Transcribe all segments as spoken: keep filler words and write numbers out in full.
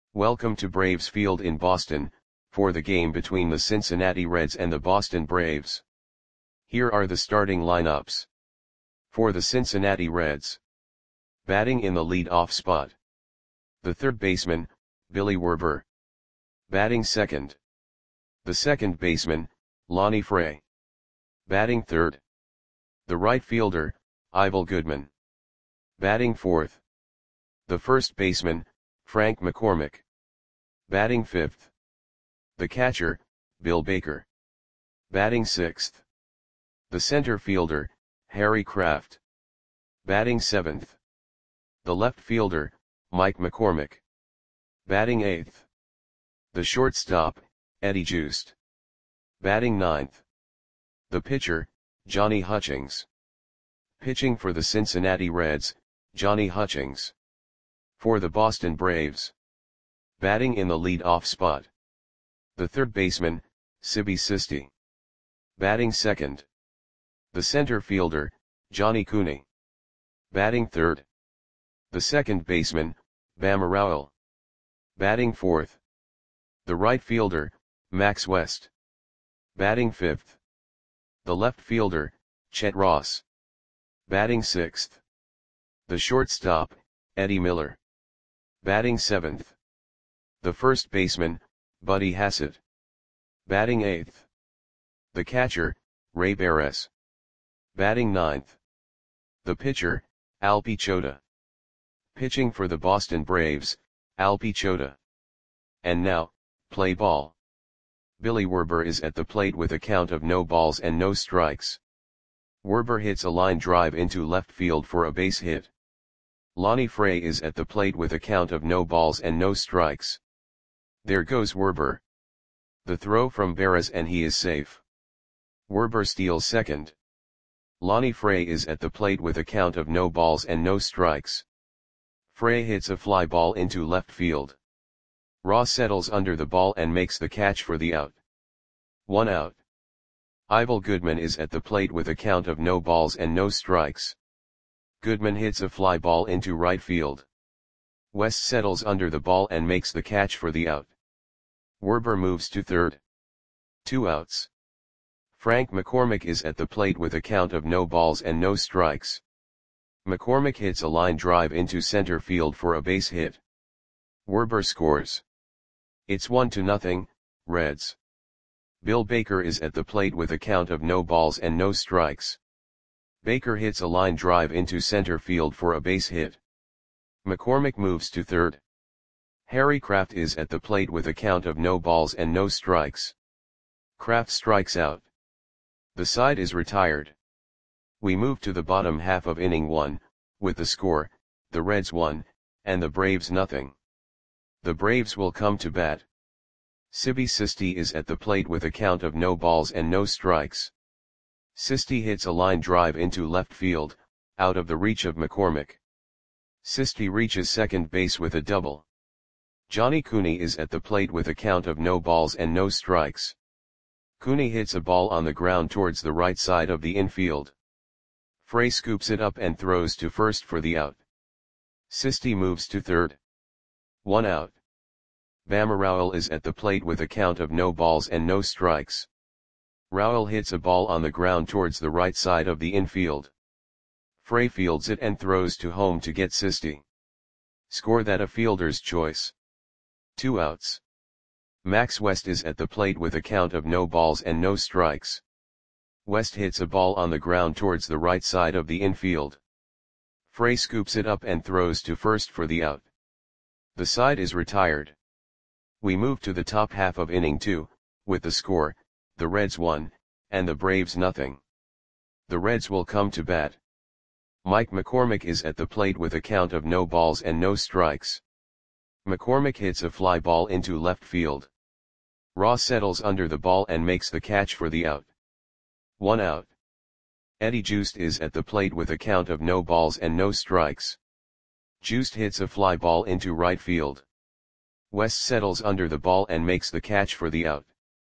Welcome to Braves Field in Boston, for the game between the Cincinnati Reds and the Boston Braves. Here are the starting lineups. For the Cincinnati Reds. Batting in the lead-off spot. The third baseman, Billy Werber. Batting second. The second baseman, Lonnie Fray. Batting third. The right fielder, Ivel Goodman. Batting fourth. The first baseman, Frank McCormick. Batting fifth. The catcher, Bill Baker. Batting sixth. The center fielder, Harry Kraft. Batting seventh. The left fielder, Mike McCormick. Batting eighth. The shortstop, Eddie Joost. Batting ninth. The pitcher, Johnny Hutchings. Pitching for the Cincinnati Reds, Johnny Hutchings. For the Boston Braves. Batting in the lead-off spot. The third baseman, Sibi Sisti. Batting second. The center fielder, Johnny Cooney. Batting third. The second baseman, Bama Rowell. Batting fourth. The right fielder, Max West. Batting fifth. The left fielder, Chet Ross. Batting sixth. The shortstop, Eddie Miller. Batting seventh. The first baseman, Buddy Hassett. Batting eighth. The catcher, Ray Barres. Batting ninth. The pitcher, Al Pichota. Pitching for the Boston Braves, Al Pichota. And now, play ball. Billy Werber is at the plate with a count of no balls and no strikes. Werber hits a line drive into left field for a base hit. Lonnie Fray is at the plate with a count of no balls and no strikes. There goes Werber. The throw from Barres and he is safe. Werber steals second. Lonnie Fray is at the plate with a count of no balls and no strikes. Fray hits a fly ball into left field. Ross settles under the ball and makes the catch for the out. One out. Ivel Goodman is at the plate with a count of no balls and no strikes. Goodman hits a fly ball into right field. West settles under the ball and makes the catch for the out. Werber moves to third. Two outs. Frank McCormick is at the plate with a count of no balls and no strikes. McCormick hits a line drive into center field for a base hit. Werber scores. It's one to nothing, Reds. Bill Baker is at the plate with a count of no balls and no strikes. Baker hits a line drive into center field for a base hit. McCormick moves to third. Harry Kraft is at the plate with a count of no balls and no strikes. Kraft strikes out. The side is retired. We move to the bottom half of inning one, with the score, the Reds one, and the Braves nothing. The Braves will come to bat. Sibi Sisti is at the plate with a count of no balls and no strikes. Sisti hits a line drive into left field, out of the reach of McCormick. Sisti reaches second base with a double. Johnny Cooney is at the plate with a count of no balls and no strikes. Cooney hits a ball on the ground towards the right side of the infield. Fray scoops it up and throws to first for the out. Sisti moves to third. One out. Bama Rowell is at the plate with a count of no balls and no strikes. Rowell hits a ball on the ground towards the right side of the infield. Fray fields it and throws to home to get Sisti. Score that a fielder's choice. Two outs. Max West is at the plate with a count of no balls and no strikes. West hits a ball on the ground towards the right side of the infield. Fray scoops it up and throws to first for the out. The side is retired. We move to the top half of inning two, with the score, the Reds one, and the Braves nothing. The Reds will come to bat. Mike McCormick is at the plate with a count of no balls and no strikes. McCormick hits a fly ball into left field. Ross settles under the ball and makes the catch for the out. One out. Eddie Joost is at the plate with a count of no balls and no strikes. Joost hits a fly ball into right field. West settles under the ball and makes the catch for the out.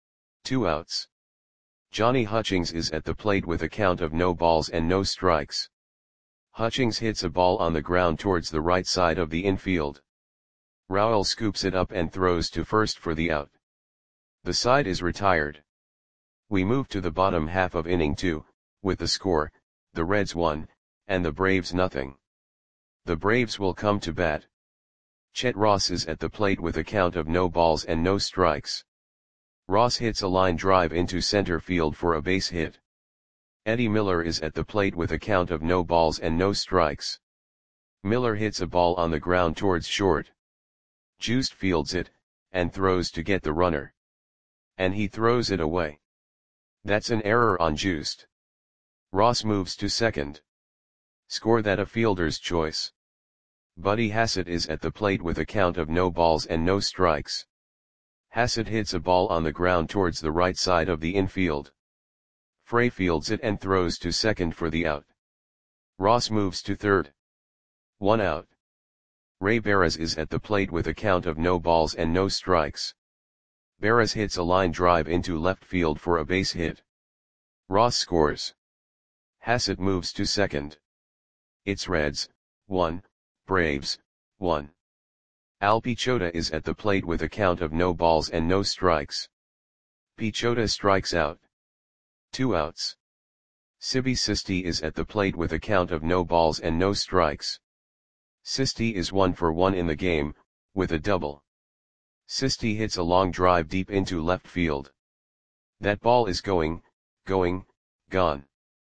Two outs. Johnny Hutchings is at the plate with a count of no balls and no strikes. Hutchings hits a ball on the ground towards the right side of the infield. Rowell scoops it up and throws to first for the out. The side is retired. We move to the bottom half of inning two, with the score, the Reds one, and the Braves nothing. The Braves will come to bat. Chet Ross is at the plate with a count of no balls and no strikes. Ross hits a line drive into center field for a base hit. Eddie Miller is at the plate with a count of no balls and no strikes. Miller hits a ball on the ground towards short. Juiced fields it, and throws to get the runner. And he throws it away. That's an error on Juiced. Ross moves to second. Score that a fielder's choice. Buddy Hassett is at the plate with a count of no balls and no strikes. Hassett hits a ball on the ground towards the right side of the infield. Frey fields it and throws to second for the out. Ross moves to third. One out. Ray Barras is at the plate with a count of no balls and no strikes. Barras hits a line drive into left field for a base hit. Ross scores. Hassett moves to second. It's Reds, one, Braves, one. Al Pichota is at the plate with a count of no balls and no strikes. Pichota strikes out. Two outs. Sibi Sisti is at the plate with a count of no balls and no strikes. Sisti is one for one in the game, with a double. Sisti hits a long drive deep into left field. That ball is going, going, gone.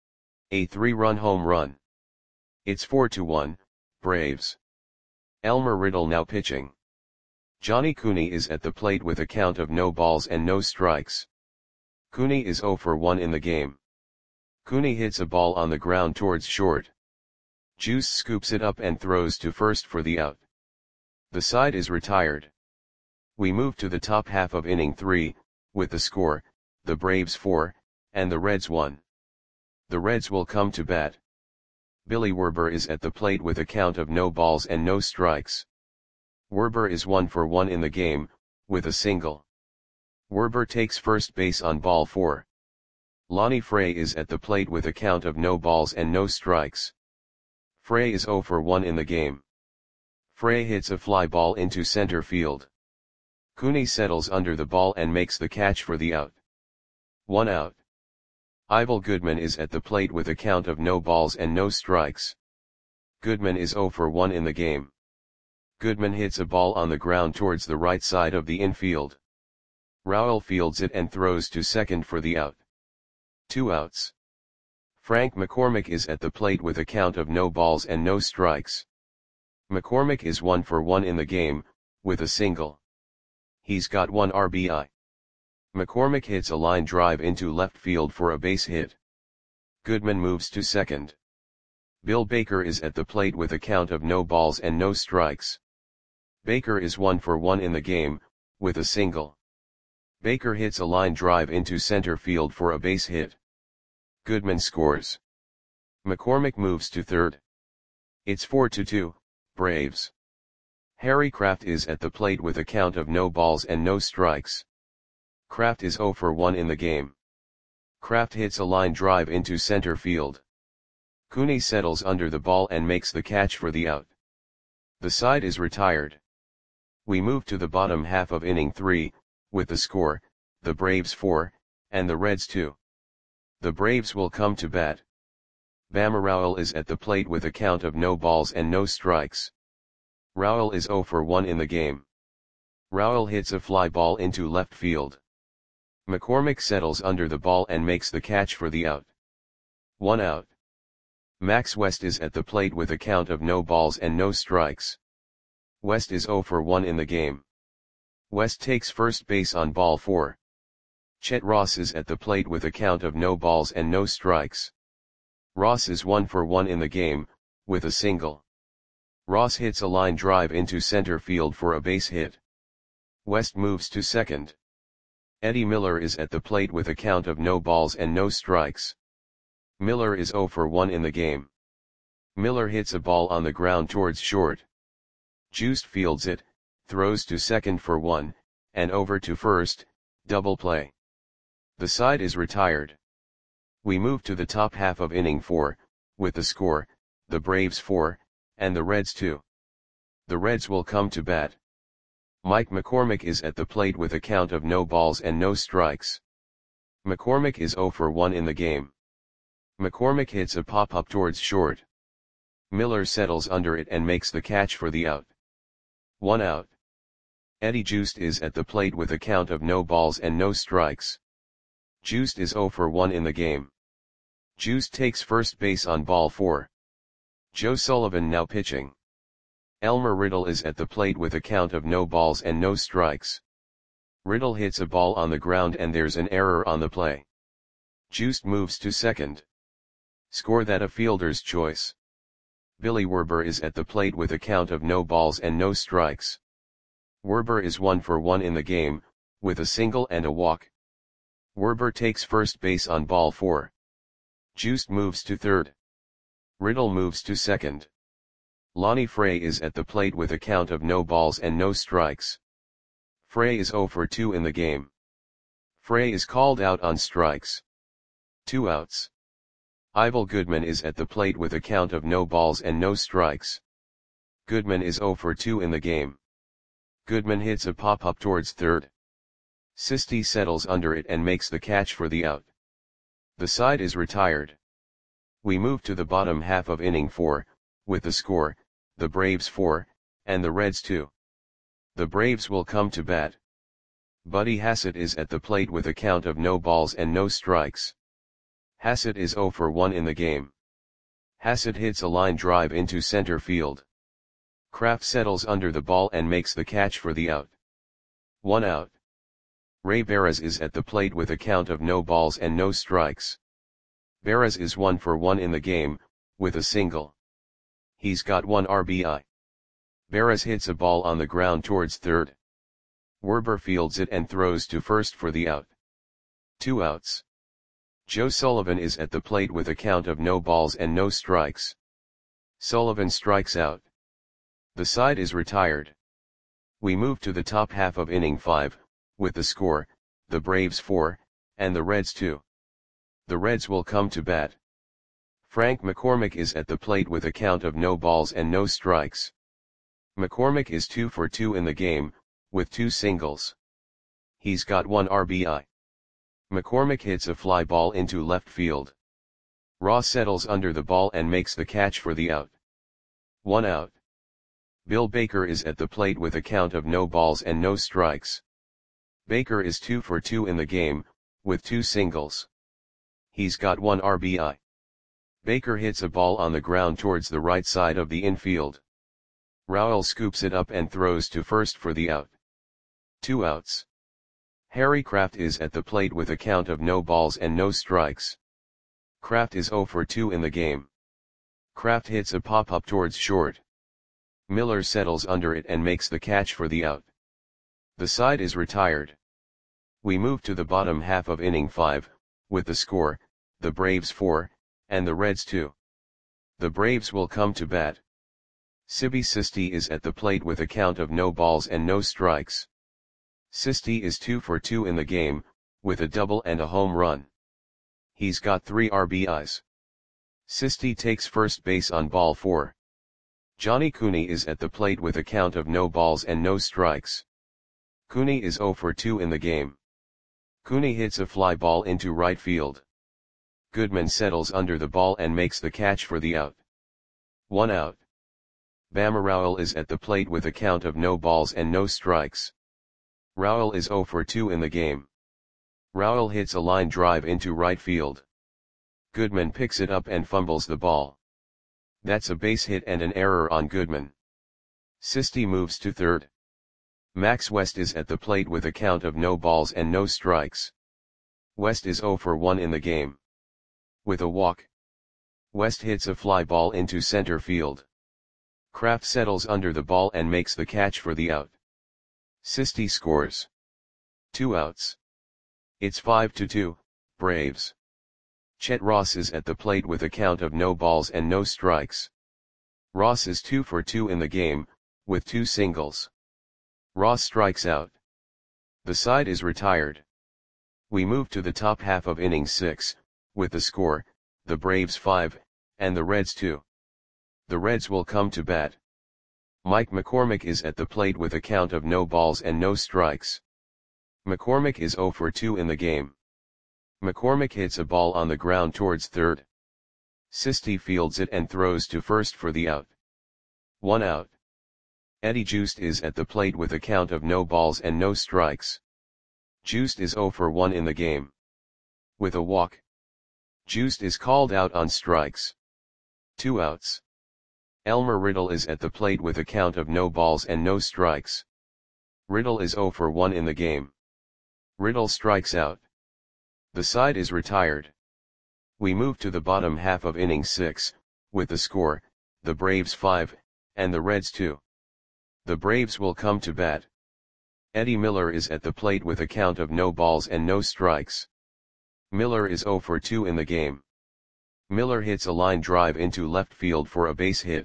A three-run home run. It's four to one, Braves. Elmer Riddle now pitching. Johnny Cooney is at the plate with a count of no balls and no strikes. Cooney is zero for one in the game. Cooney hits a ball on the ground towards short. Juice scoops it up and throws to first for the out. The side is retired. We move to the top half of inning three, with the score, the Braves four, and the Reds one. The Reds will come to bat. Billy Werber is at the plate with a count of no balls and no strikes. Werber is one for one in the game, with a single. Werber takes first base on ball four. Lonnie Frey is at the plate with a count of no balls and no strikes. Frey is zero for one in the game. Frey hits a fly ball into center field. Cooney settles under the ball and makes the catch for the out. One out. Ivel Goodman is at the plate with a count of no balls and no strikes. Goodman is zero for one in the game. Goodman hits a ball on the ground towards the right side of the infield. Rowell fields it and throws to second for the out. Two outs. Frank McCormick is at the plate with a count of no balls and no strikes. McCormick is one for one in the game, with a single. He's got one R B I. McCormick hits a line drive into left field for a base hit. Goodman moves to second. Bill Baker is at the plate with a count of no balls and no strikes. Baker is one for one in the game, with a single. Baker hits a line drive into center field for a base hit. Goodman scores. McCormick moves to third. It's four to two, Braves. Harry Kraft is at the plate with a count of no balls and no strikes. Kraft is zero for one in the game. Kraft hits a line drive into center field. Cooney settles under the ball and makes the catch for the out. The side is retired. We move to the bottom half of inning three, with the score, the Braves four, and the Reds two. The Braves will come to bat. Bama Rowell is at the plate with a count of no balls and no strikes. Rowell is zero for one in the game. Rowell hits a fly ball into left field. McCormick settles under the ball and makes the catch for the out. One out. Max West is at the plate with a count of no balls and no strikes. West is zero for one in the game. West takes first base on ball four. Chet Ross is at the plate with a count of no balls and no strikes. Ross is one for one in the game, with a single. Ross hits a line drive into center field for a base hit. West moves to second. Eddie Miller is at the plate with a count of no balls and no strikes. Miller is zero for one in the game. Miller hits a ball on the ground towards short. Juiced fields it, throws to second for one, and over to first, double play. The side is retired. We move to the top half of inning four, with the score, the Braves four, and the Reds two. The Reds will come to bat. Mike McCormick is at the plate with a count of no balls and no strikes. McCormick is zero for one in the game. McCormick hits a pop-up towards short. Miller settles under it and makes the catch for the out. One out. Eddie Joost is at the plate with a count of no balls and no strikes. Joost is zero for one in the game. Joost takes first base on ball four. Joe Sullivan now pitching. Elmer Riddle is at the plate with a count of no balls and no strikes. Riddle hits a ball on the ground and there's an error on the play. Joost moves to second. Score that a fielder's choice. Billy Werber is at the plate with a count of no balls and no strikes. Werber is one for one in the game, with a single and a walk. Werber takes first base on ball four. Joost moves to third. Riddle moves to second. Lonnie Frey is at the plate with a count of no balls and no strikes. Frey is zero for two in the game. Frey is called out on strikes. Two outs. Ivel Goodman is at the plate with a count of no balls and no strikes. Goodman is zero for two in the game. Goodman hits a pop-up towards third. Sisti settles under it and makes the catch for the out. The side is retired. We move to the bottom half of inning four, with the score, the Braves four, and the Reds two. The Braves will come to bat. Buddy Hassett is at the plate with a count of no balls and no strikes. Hassett is zero for one in the game. Hassett hits a line drive into center field. Kraft settles under the ball and makes the catch for the out. One out. Ray Barras is at the plate with a count of no balls and no strikes. Barras is one for one in the game, with a single. He's got one R B I. Barras hits a ball on the ground towards third. Werber fields it and throws to first for the out. Two outs. Joe Sullivan is at the plate with a count of no balls and no strikes. Sullivan strikes out. The side is retired. We move to the top half of inning five, with the score, the Braves four, and the Reds two. The Reds will come to bat. Frank McCormick is at the plate with a count of no balls and no strikes. McCormick is two for two in the game, with two singles. He's got one R B I. McCormick hits a fly ball into left field. Ross settles under the ball and makes the catch for the out. One out. Bill Baker is at the plate with a count of no balls and no strikes. Baker is two for two in the game, with two singles. He's got one R B I. Baker hits a ball on the ground towards the right side of the infield. Rowell scoops it up and throws to first for the out. Two outs. Harry Kraft is at the plate with a count of no balls and no strikes. Kraft is zero for two in the game. Kraft hits a pop-up towards short. Miller settles under it and makes the catch for the out. The side is retired. We move to the bottom half of inning five, with the score, the Braves four, and the Reds two. The Braves will come to bat. Sibi Sisti is at the plate with a count of no balls and no strikes. Sisti is two for two in the game, with a double and a home run. He's got three R B Is. Sisti takes first base on ball four. Johnny Cooney is at the plate with a count of no balls and no strikes. Cooney is zero for two in the game. Cooney hits a fly ball into right field. Goodman settles under the ball and makes the catch for the out. One out. Bama Rowell is at the plate with a count of no balls and no strikes. Rowell is zero for two in the game. Rowell hits a line drive into right field. Goodman picks it up and fumbles the ball. That's a base hit and an error on Goodman. Sisti moves to third. Max West is at the plate with a count of no balls and no strikes. West is zero for one in the game. With a walk. West hits a fly ball into center field. Kraft settles under the ball and makes the catch for the out. Sisti scores. Two outs. It's five to two, Braves. Chet Ross is at the plate with a count of no balls and no strikes. Ross is two for two in the game, with two singles. Ross strikes out. The side is retired. We move to the top half of inning six, with the score, the Braves five, and the Reds two. The Reds will come to bat. Mike McCormick is at the plate with a count of no balls and no strikes. McCormick is zero for two in the game. McCormick hits a ball on the ground towards third. Sisti fields it and throws to first for the out. One out. Eddie Joost is at the plate with a count of no balls and no strikes. Joost is zero for one in the game. With a walk, Joost is called out on strikes. Two outs. Elmer Riddle is at the plate with a count of no balls and no strikes. Riddle is zero for one in the game. Riddle strikes out. The side is retired. We move to the bottom half of inning six, with the score, the Braves five, and the Reds two. The Braves will come to bat. Eddie Miller is at the plate with a count of no balls and no strikes. Miller is zero for two in the game. Miller hits a line drive into left field for a base hit.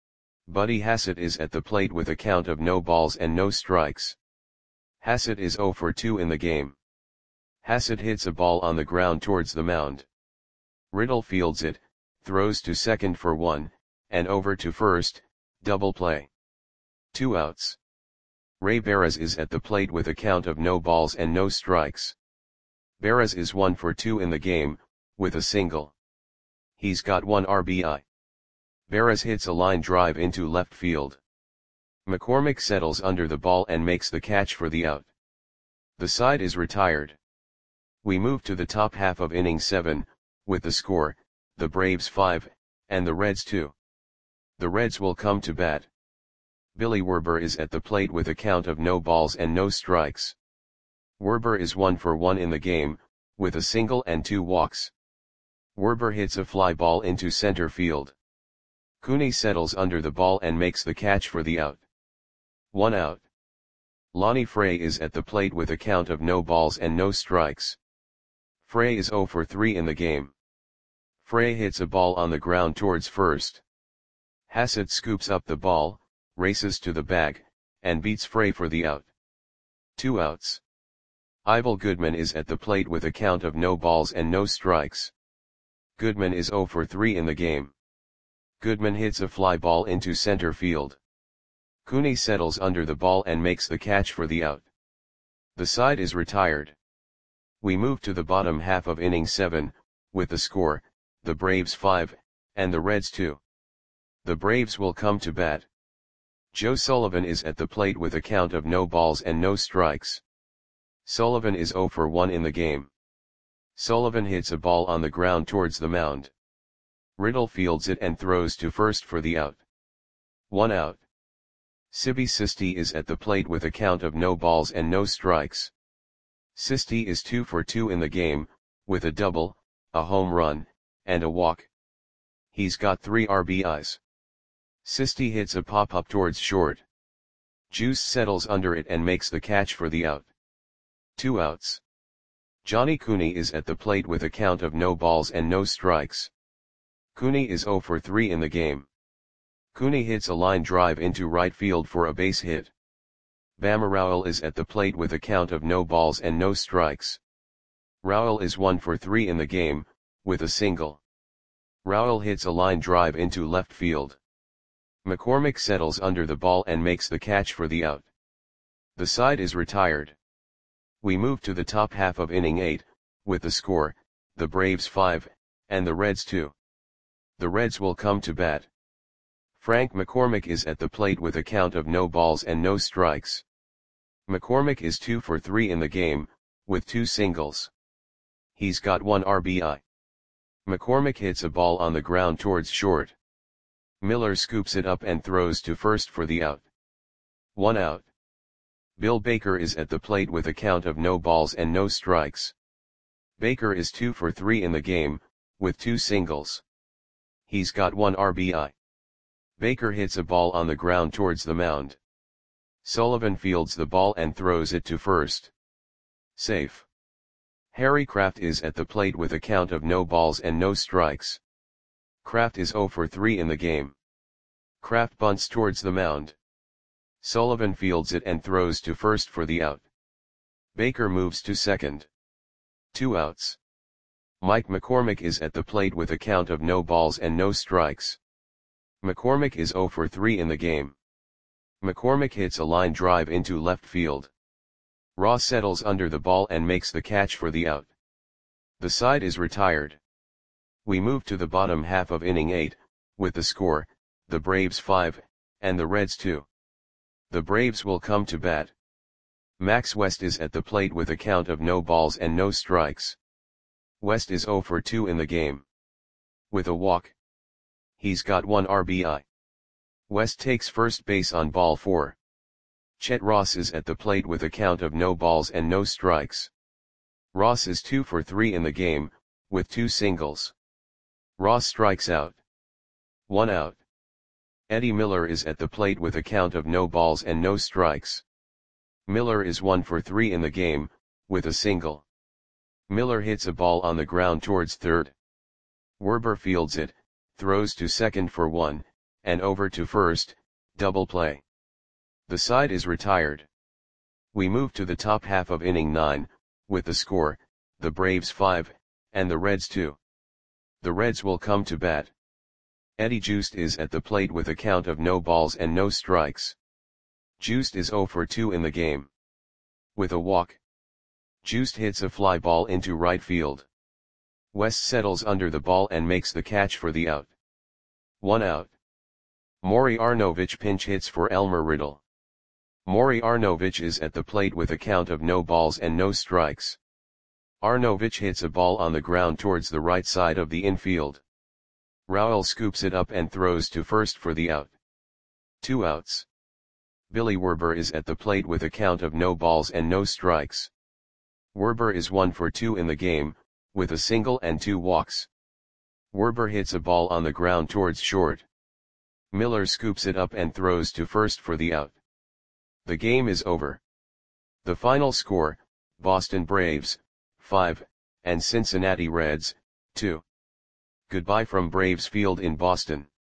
Buddy Hassett is at the plate with a count of no balls and no strikes. Hassett is zero for two in the game. Hassett hits a ball on the ground towards the mound. Riddle fields it, throws to second for one, and over to first, double play. Two outs. Ray Barras is at the plate with a count of no balls and no strikes. Barras is one for two in the game, with a single. He's got one R B I. Barras hits a line drive into left field. McCormick settles under the ball and makes the catch for the out. The side is retired. We move to the top half of inning seven, with the score, the Braves five, and the Reds two. The Reds will come to bat. Billy Werber is at the plate with a count of no balls and no strikes. Werber is one for one in the game, with a single and two walks. Werber hits a fly ball into center field. Cooney settles under the ball and makes the catch for the out. One out. Lonnie Frey is at the plate with a count of no balls and no strikes. Frey is zero for three in the game. Frey hits a ball on the ground towards first. Hassett scoops up the ball, races to the bag, and beats Frey for the out. Two outs. Ivel Goodman is at the plate with a count of no balls and no strikes. Goodman is zero for three in the game. Goodman hits a fly ball into center field. Cooney settles under the ball and makes the catch for the out. The side is retired. We move to the bottom half of inning seven, with the score, the Braves five, and the Reds two. The Braves will come to bat. Joe Sullivan is at the plate with a count of no balls and no strikes. Sullivan is zero for one in the game. Sullivan hits a ball on the ground towards the mound. Riddle fields it and throws to first for the out. One out. Sibi Sisti is at the plate with a count of no balls and no strikes. Sisti is two for two in the game, with a double, a home run, and a walk. He's got three R B Is. Sisti hits a pop-up towards short. Juice settles under it and makes the catch for the out. Two outs. Johnny Cooney is at the plate with a count of no balls and no strikes. Cooney is zero for three in the game. Cooney hits a line drive into right field for a base hit. Bama Rowell is at the plate with a count of no balls and no strikes. Rowell is one for three in the game, with a single. Rowell hits a line drive into left field. McCormick settles under the ball and makes the catch for the out. The side is retired. We move to the top half of inning eight, with the score, the Braves five, and the Reds two. The Reds will come to bat. Frank McCormick is at the plate with a count of no balls and no strikes. McCormick is two for three in the game, with two singles. He's got one R B I. McCormick hits a ball on the ground towards short. Miller scoops it up and throws to first for the out. One out. Bill Baker is at the plate with a count of no balls and no strikes. Baker is two for three in the game, with two singles. He's got one R B I. Baker hits a ball on the ground towards the mound. Sullivan fields the ball and throws it to first. Safe. Harry Kraft is at the plate with a count of no balls and no strikes. Kraft is zero for three in the game. Kraft bunts towards the mound. Sullivan fields it and throws to first for the out. Baker moves to second. Two outs. Mike McCormick is at the plate with a count of no balls and no strikes. McCormick is zero for three in the game. McCormick hits a line drive into left field. Ross settles under the ball and makes the catch for the out. The side is retired. We move to the bottom half of inning eight, with the score, the Braves five, and the Reds two. The Braves will come to bat. Max West is at the plate with a count of no balls and no strikes. West is oh for two in the game. With a walk. He's got one R B I. West takes first base on ball four. Chet Ross is at the plate with a count of no balls and no strikes. Ross is two for three in the game, with two singles. Ross strikes out. One out. Eddie Miller is at the plate with a count of no balls and no strikes. Miller is one for three in the game, with a single. Miller hits a ball on the ground towards third. Werber fields it, throws to second for one, and over to first, double play. The side is retired. We move to the top half of inning nine, with the score, the Braves five, and the Reds two. The Reds will come to bat. Eddie Joost is at the plate with a count of no balls and no strikes. Joost is oh for two in the game. With a walk. Joost hits a fly ball into right field. West settles under the ball and makes the catch for the out. One out. Maury Arnovich pinch hits for Elmer Riddle. Maury Arnovich is at the plate with a count of no balls and no strikes. Arnovich hits a ball on the ground towards the right side of the infield. Rowell scoops it up and throws to first for the out. Two outs. Billy Werber is at the plate with a count of no balls and no strikes. Werber is one for two in the game, with a single and two walks. Werber hits a ball on the ground towards short. Miller scoops it up and throws to first for the out. The game is over. The final score, Boston Braves, five, and Cincinnati Reds, two. Goodbye from Braves Field in Boston.